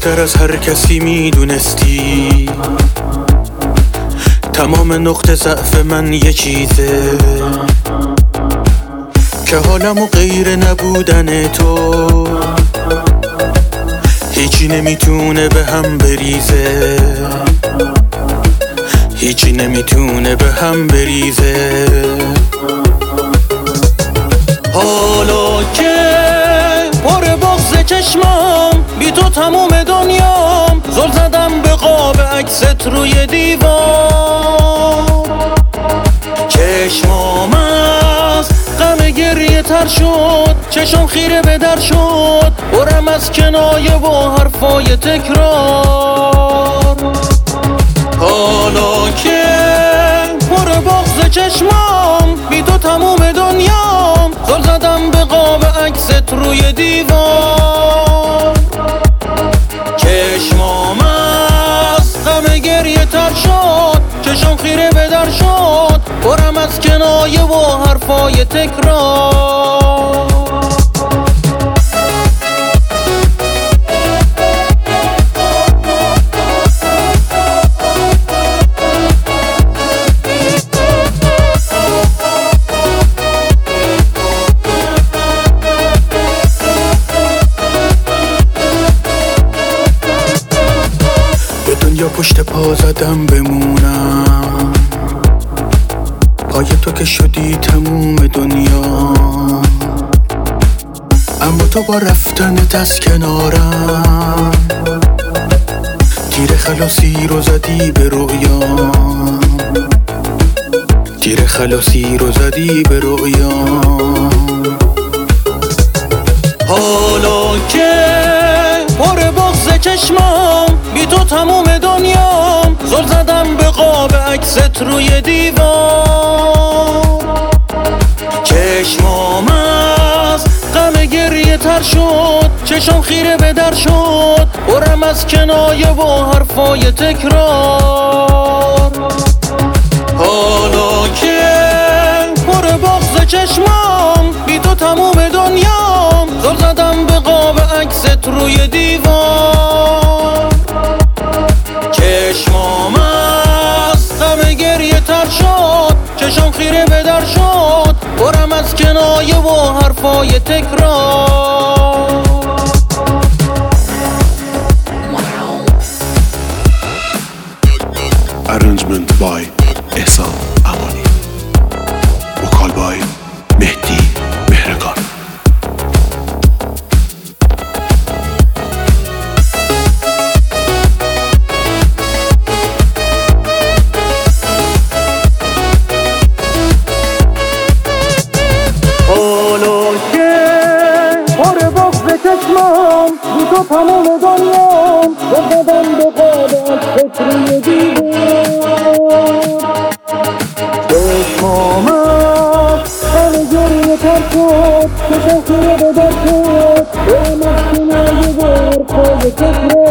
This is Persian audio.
بهتر از هر کسی میدونستی تمام نقطه ضعف من یه چیزه که حالمو غیر نبودن تو هیچی نمیتونه به هم بریزه، هیچی نمیتونه به هم بریزه. حالا که پر بغض چشمام بی تو تموم دنیام، زل زدم به قاب عکست روی دیوار. چشمام از غم گریه تر شد، چشم خیره به در شد، برم از کنایه و حرفای تکرار. حالا که پر بغض چشمام بی تو تموم دنیام، زل زدم به قاب عکست روی دیوار. چشمام از غم گریه تر شد، چشم خیره به در شد، برم از کنایه و حرفای تکرار. یا پشت پا زدم بمونم، پای تو که شدی تموم دنیا. اما تو با رفتنت از کنارم تیر خلاصی رو زدی به رویام، تیر خلاصی رو زدی به رویام. حالا که پر بغض چشمام بی تو تموم دنیام، زل زدم به قاب عکست روی دیوار. چشمام از غم گریه تر شد، چشم خیره به در شد، برم از کنایه و حرفای تکرار. حالا که پر بغض چشمام بی تو تموم دنیام، زل زدم به قاب عکست روی دیوار. چشمام از غم گریه تر شد، چشم خیره به در شد، برم از کنایه و حرفای تکرار. Arrangement by احسان امانی، وکال by مهدی مهرگان. حالا که پر بغض چشمام بی تو تمام دنیام، زل زدم به قاب عکست روی دیوار. چشمام از غم گریه تر شد، چشم خیره به در شد، برم از کنایه و حرفای تکرار.